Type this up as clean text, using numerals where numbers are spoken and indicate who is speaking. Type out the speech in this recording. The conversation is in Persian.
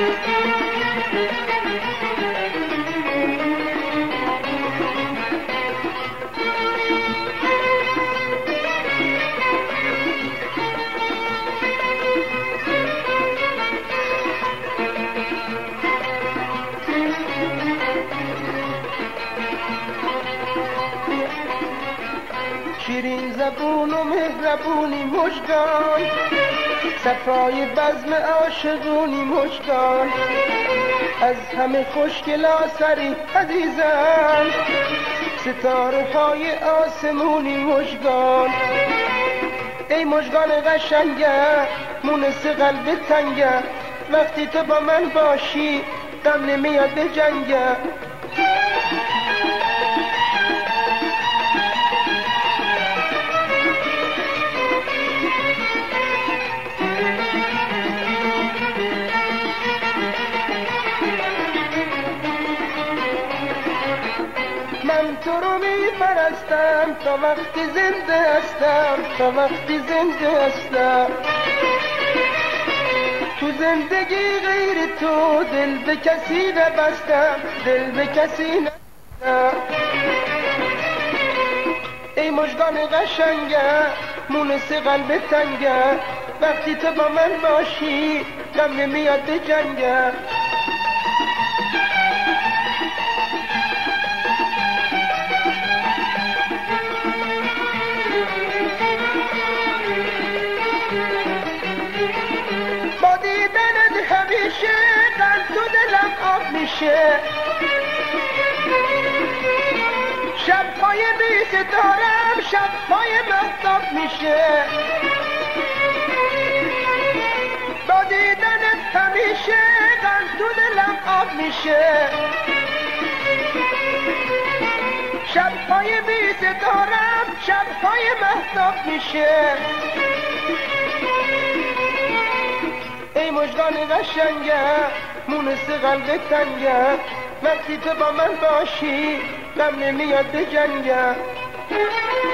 Speaker 1: شیرین زبون و مهربونی مژگان، صفای بزم عاشقونی مژگان، از همه خوشگل آسری عزیزم، ستاره های آسمونی مژگان. ای مژگان قشنگه مونس قلب تنگه، وقتی تو با من باشی غم نمیاد به جنگه. من تو رو میپرستم تا وقتی زنده هستم، تا وقتی زنده هستم. تو زندگی غیر تو دل به کسی نبستم، دل به کسی نبستم. ای مژگان قشنگه مونس قلب تنگه، وقتی تو با من باشی غم نمیاد به جنگه. با دیدنت همیشه قلب تو دلم آب میشه، شبهای بی ستارم شبهای مهتاب میشه. با دیدنت همیشه قلب تو دلم آب میشه، شبهای بی ستارم شبهای مهتاب میشه. ای مژگان قشنگه مونس قلب تنگه، وقتی تو با من باشی غم نمیاد به جنگه.